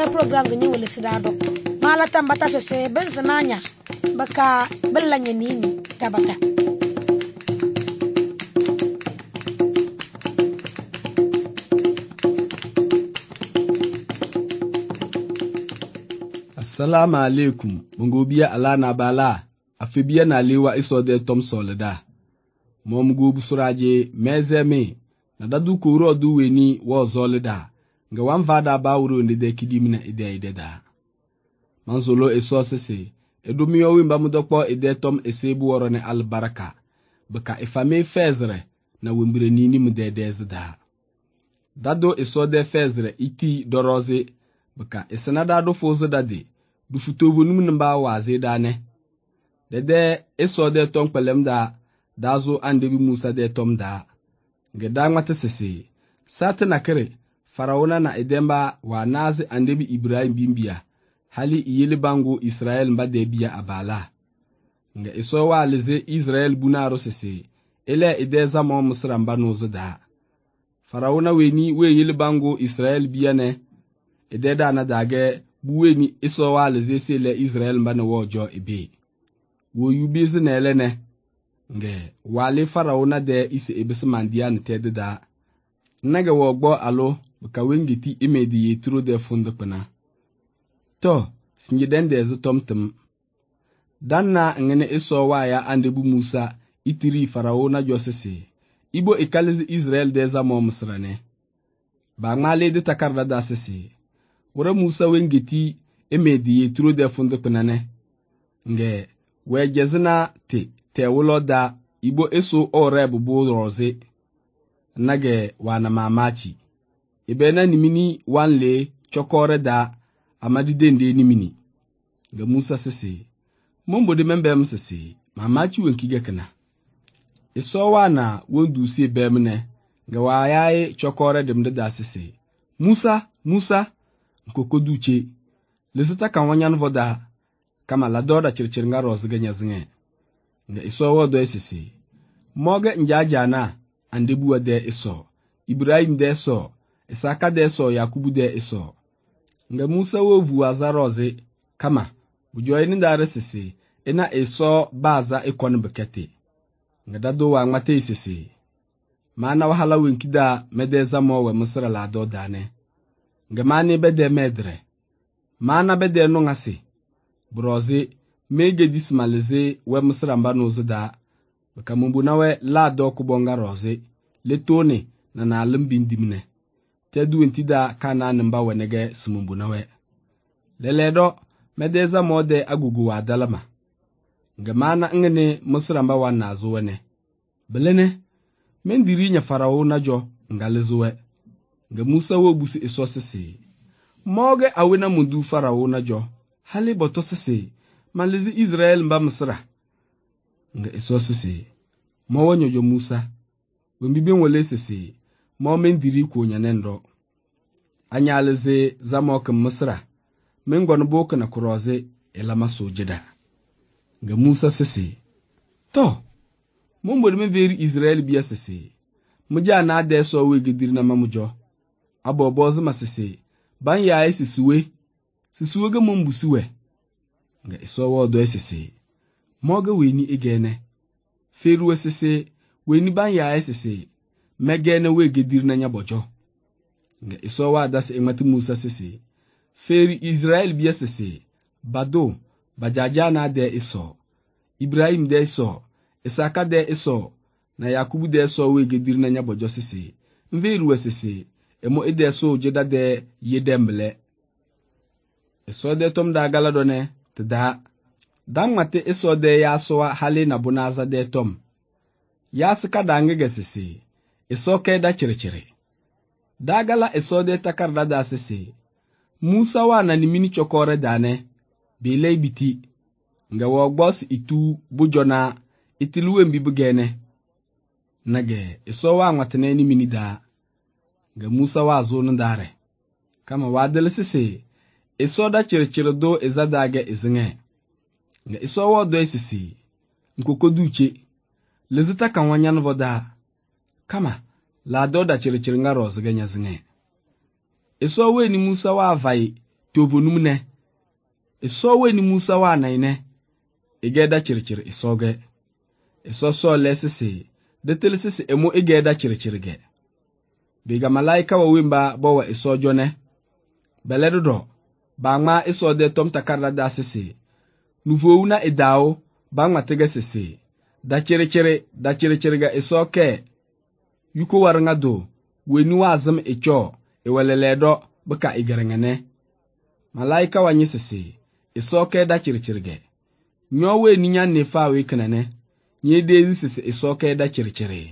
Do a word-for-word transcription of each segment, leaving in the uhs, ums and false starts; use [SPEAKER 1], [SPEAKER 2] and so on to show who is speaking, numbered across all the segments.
[SPEAKER 1] program gni wele sidado mala tambata se ben sananya baka bellanya nini tabata.
[SPEAKER 2] Assalamu alaikum mungobia ala na bala afibia na lewa isode tom solida mom gobu suraje mezeme na dadu kuro du weni wo zolida nga wan vada bawro ndede kidimina ide ide da manzolo eso sese edumio wimba mudokpo ide tom esebu worone albaraka baka ifame fezre na wembire nini mudede zida dado eso de fezre iti doroze baka esenada do fozo dade du futobu num nba waze dane dede eso de tom pelem da dazo ande bi Musa de tom da ngeda ngata sese satana kare faraona na edemba wa nazi ande bi Ibrahim bimbia hali iyele bango Israel mba de biya abala nga eso wa leze Israel bunaro sese ele edeza mo Misra mba nozo da faraona weni we yele bango Israel biya ne ededa na dage buweni eso wa leze sele Israel mba no wojo ebe wo yubizi na ele ne nge wale faraona de ise ebese mandia ntede da naga wogbo alo baka wengiti imedi yeturo de fundo pana to sinjiden de zutomtum danna ngene eso wa ya andebu Musa itiri faraona josese ibo ikalizi Israel de zamo Misrane ba ngale de takarda da sese wora Musa wengiti imedi yeturo de fundo pana ne nge wejezina te te wuloda ibo eso ore bubu roze nage wana mamachi ibena nimini wanle chokore da amadide nde nimini ga Musa sese mombo de membem sese mamachi wenkiga kana eso wana wondu si bemne ga wayaye chokore demde da sese Musa Musa nkokoduche lesita kan wanyan voda kama la doda chirchirnga roze ganya zinge nga iso wodo esisi moga njaja na andebuwa de iso Ibrahim de so Isaka de so Yakubu de iso nga Musa wovu azaroze kama bujoyi ndare sisi ina iso baza ikon bekete nga dado wa ngmate isisi mana wahala wenkida medeza mo we Misra la do dane nga mani bede medre mana bede no ngasi broze mege dismalize we Misra mba nozo da baka mumbunawe la do kubonga roze letone na na limbindimne tedu entida kana namba wenege sumumbunawe leledo medeza mode agugu wa dalama ngamana ngene Misra mba wana zuwene belene mendiri nya farao najo ngalezuwe nga Musa wo busi isosese moge awena mundu farao najo hali botosese malizi Israel mba Misra nga isosese mo wonyojo Musa wembibe nwele sese mo mendiri ko nyanendo anyaleze zamok Misra mengon boka na kuroze elama sojeda nga Musa sese to mombo de veri Israel biya sese muja na de so we gidir na mamujo abobozo masese ban ya sisuwe sisuwe ga mombusuwe nga iso wodo esese moga weni egene feru esese weni ban ya esese megene we gedir na nyabojo nga iso wa das emati Musa sese feri Israel biya sese bado bajaja na de iso Ibrahim de iso Isaka de iso na Yakubu de iso we gedir na nyabojo sese mveru esese emo ede so jeda de yedemble iso de tom da galadone tada dan mate iso de ya so hali na bunaza de tom ya sika dange gesese iso ke da chirechire dagala iso de takarda da sese Musa wa na nimini chokore dane bile biti nga wogbos itu bujona itiluwe mbibugene nage iso wa ngwatene ni mini da nga Musa wa zo ndare kama wadele sese iso da chirechire do izadage izinge nga iso wo do esisi nkokoduche lezita kan wanyan voda kama la do da chirechire nga roz ganya zinge iso we ni Musa wa vai tovonum ne iso weni Musa wa na ine ige da chirchir isoge iso so lesisi de telisisi emu ige da chirchirge biga malaika wa wimba bo wa iso jone beledo bangma iso de tom takarda da sisi nuvouna idao bangma tege sisi da chirchire da chirchirga iso ke yuko waranga do weni wazam icho iweleledo baka igarangane malaika wa nyisisi iso ke da chirchirge nyowe ninya nefa we kanane nye de sisi iso ke da chirchire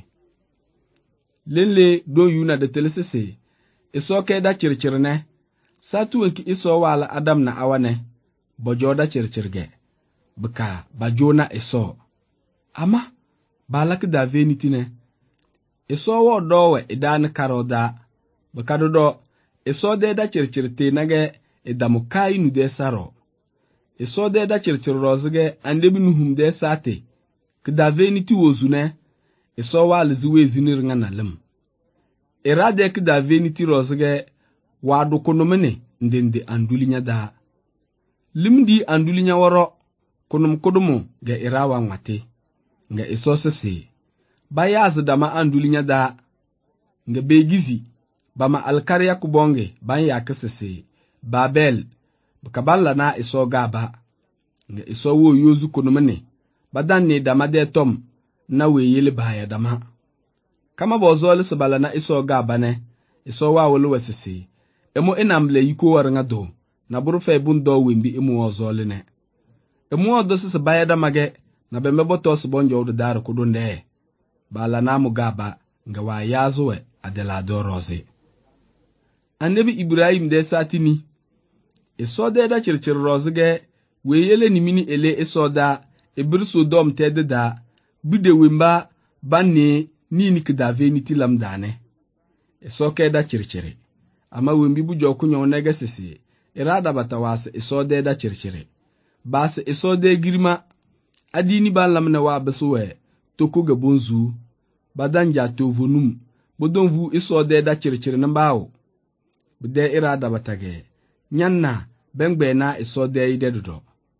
[SPEAKER 2] lele do yuna de telesisi iso ke da chirchirne satu wenki iso wala adam na awane bojo da chirchirge baka bajona iso ama balak da venitine iso wo dowe idan karoda baka do iso de da chirchirte nage idamu kai nu de saro iso de da chirchir rozge ande bi nuhum de sate kda veniti wozune iso wala ziwe zinir ngana lem irade kda veniti rozge wadu konomene ndende andulinya da limdi andulinya woro konum kodumu ga irawa ngate nga iso sese bayaz dama andulinya da nga begizi bama alkarya kubonge ban ya kasese babel bakaballa na iso gaba nga iso wo yozu konomene badan ne dama de tom na weyele baya dama kama bozole sabala na iso gaba ne iso wa wolo wasese emo enamle yiko waranga do na burufe bundo wimbi emu ozole ne emu odo sese baya dama ge na bembe tos bonjo do dar kudunde bala na mu gaba nga wa yazuwe adela do rose annabi Ibrahim de satini iso de da chirchir rozge weyele ni mini ele iso da ebirso dom tede da bude wimba banne nini kidave ni tilam dane iso ke da chirchire ama wimbi bujo kunyo nege sisi irada batawase iso de da chirchire bas iso de girma adini balam na wa besuwe toko gabonzu badanja tovonum bodonvu iso de da chirchire nambawo bude irada batage nyanna bengbe na iso de ide dodo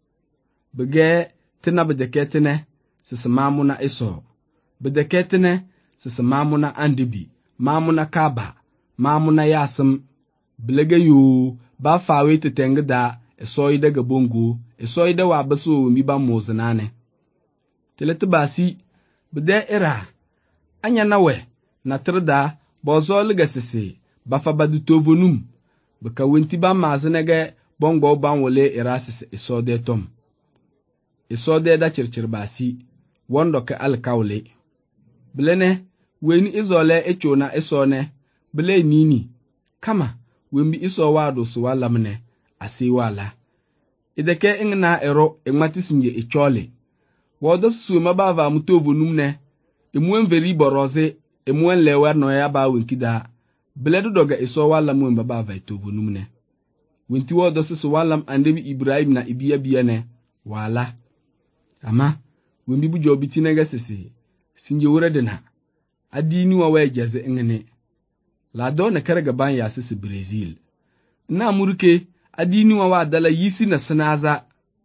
[SPEAKER 2] bege tina bedeketene sisamamuna iso bedeketene sisamamuna andibi mamuna kaba mamuna yasam bilege yu ba fawe tetengda iso ide gabongo iso ide wa baso mi ba mozinane telete basi bede ira anya nawe na trda bozol gasese bafa badu tovonum baka wenti ba mazinege bongo banwole irasis iso de tom iso de da chirchir basi wondo ka alkawle blene weni izole echona iso ne ble nini kama wembi iso wado so walamne asi wala ideke ingna ero egmatisinje echole wodo su mabava mutovonum ne emuen veri boroze emuen lewer no ya ba wenkida bledo doga iso walam wemba bava itovonum ne wenti wodo so walam andebi Ibrahim na ibiya biya ne wala ama wembi bujo bitinega sisi sinje wuredena adini wa wejeze ngene la do na karga ban ya sisi Brazil na murke adini wa wadala yisi na sanaza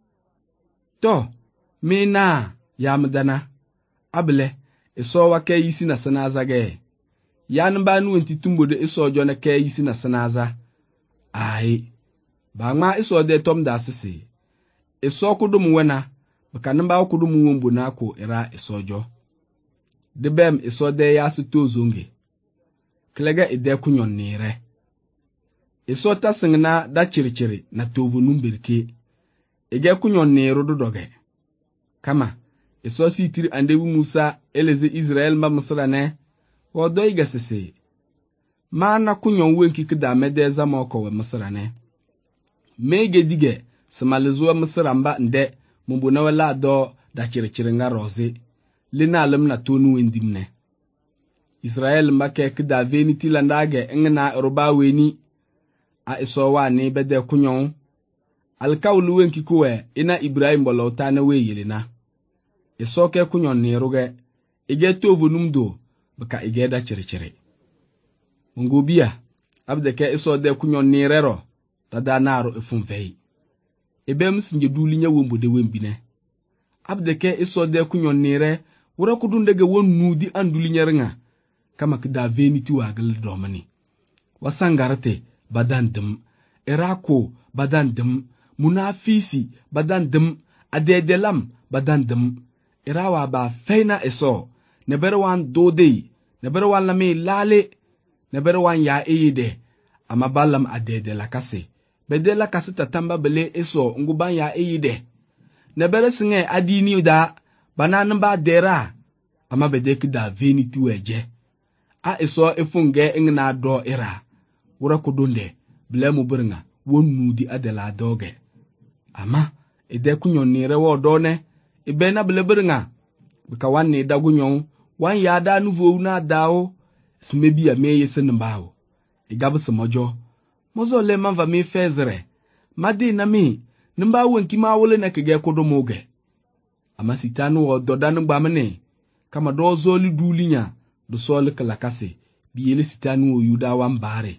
[SPEAKER 2] to mena ya mdana able iso wa ke yisi na sanaza ge yan ba nu wenti tumbo de iso jo na ke yisi na sanaza ai ba ma iso de tom da sisi iso kudum wena baka namba kudum wombo na ko era iso jo de bem iso de ya su tozonge klega ide kunyon nire iso ta singna da chirichiri na tovu numbirke ege kunyon niru dodoge kama iso sitiri andebu Musa eleze Israel ma Misra ne wodo igasese mana kunyon wenki kida medeza moko we Misra ne mege dige samalizo Misra mba nde mumbu wala do da chirichiri nga roze lina alam na tonu wendimne Israel mbake kida veni tilandage ngna roba weni a iso wani bede kunyon alkawlu wenki kuwe ina Ibrahim bolota na weyelina iso ke kunyon ni ruge ige tovunum do baka ige da chirichiri ngubia abde ke iso de kunyon ni rero dada naro efun vei ebem sinje dulinya wombode wembine abdeke isode kunyon nire wura kudundege won nudi andulinya renga kama kida veniti wagal domani wasangarate badan dum irako badan dum munafisi badan dum adedelam badan dum irawa ba feina eso neberwan dode neberwan lame lale neberwan ya eyide ama balam adede lakase bede lakase tatamba bele eso nguban ya eyide nebere singe adini da banan ba dera ama bede kida veniti weje a eso efunge ngna do ira wura kudunde blemu burnga wonnudi adela doge ama ede kunyon ni rewo done ibe na bleburnga bika wanne dagunyon wan ya da nuvo na dawo smebi ya meye senbawo igabu semojo mozo le manva me fezre madi na mi nimba wonki ma wole na kege kodomoge ama sitanu wo dodanu gbamne kama dozo li dulinya do sol kala kase biyele sitanu wo yuda wan bare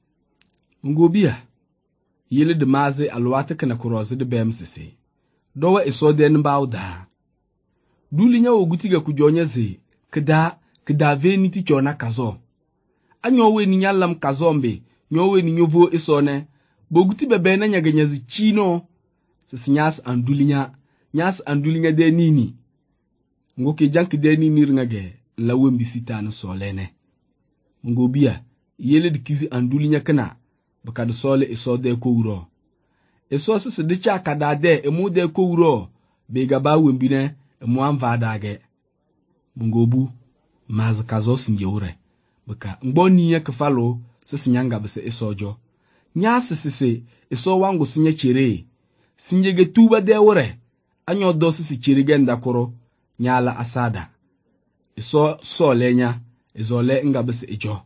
[SPEAKER 2] ngobia yele de maze alwata kana kuroze de bemsese dowa isode nbawda dulinya wo gutiga kujonyeze kida kida veniti chona kazo anyowe ni nyalam kazombe nyowe ni nyovo isone boguti bebe na nyaganyazi chino sisinyas andulinya nyas andulinya de nini ngoke jank de nini ringage la wembi sitana solene ngobia yele dikizi andulinya kana baka de sole isode ko wuro eso sese de cha kadade emu de ko wuro be gaba wembi ne emu anva dage ngobu maz kazo sinje wure baka ngboni ya kafalo sese nyanga bese isojo nya sese iso wangu sinye chere sinje ge tuba de wure anyo do sese chere ge ndakoro nyala asada iso solenya izole nga bese ijo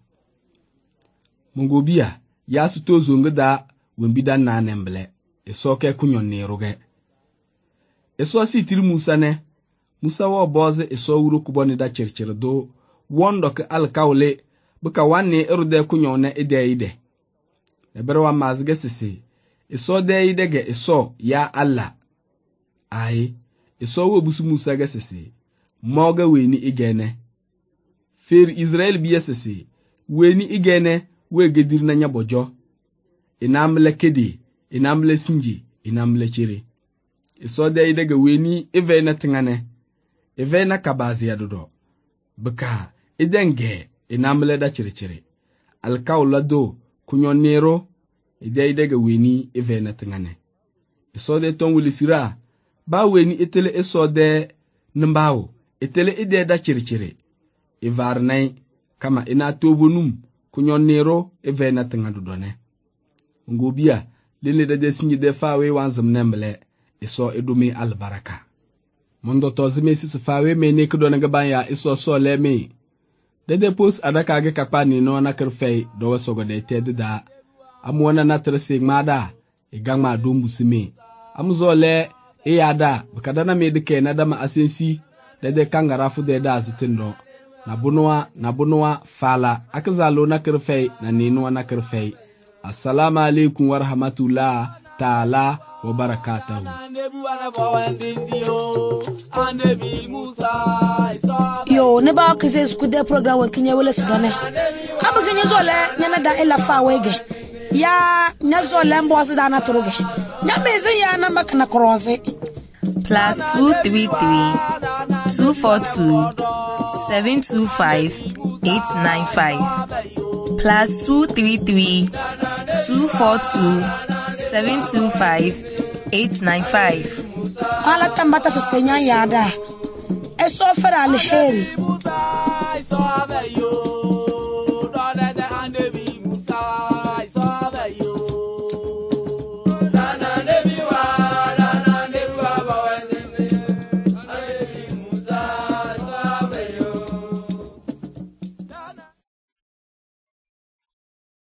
[SPEAKER 2] mungobia ya su tozo ngada wembida na nemble iso ke kunyon ne ruge iso si tiri Musa ne Musa wo boze iso wuro kuboni da chirchir do wondo ke alkawle buka wanne irude kunyon ne ide ide eberwa mazge sisi iso de ide ge iso ya Allah ai iso wo busu Musa ge sisi moga weni igene fer Israel biya sisi weni igene we gedir na nyabojo inamle kedi inamle sinji inamle chiri iso de ide ge weni eve na tingane eve na kabazi ya dodo buka idenge inamle da chiri chiri alkawla do kunyonero ide ide ge weni eve na tingane iso de ton wilisira ba weni itele iso de nimbawo itele ide da chiri chiri ivarnai kama ina tobunum kunyonero eve na tingadu done ngobia lele da de sinji de fawe wanzum nemble iso edumi albaraka mondo tozime sisu fawe me ne kudo na gaban ya iso so leme dede pos adaka ge kapani no na kerfei do wasogo de tede da amwana na trese ngmada igangma dombu sime amuzole e yada bakadana me de ke na dama asensi dede kangara fu de da zitindo na bunwa na bunwa fala akazalo na kerfei na nino na kerfei assalamu alaikum wa rahmatullah ta'ala wa barakatuhu
[SPEAKER 1] yo ne ba kize skude program wan kinye wala sidone abu kinye zole nyana da ila fa wege ya nyazole mbozi da na turuge nyameze ya na makana croise
[SPEAKER 3] plus two three three two four two seven two five eight nine five plus two three three two four two seven two five eight nine five.
[SPEAKER 1] Ala tambata sa senya yada eso fara alheri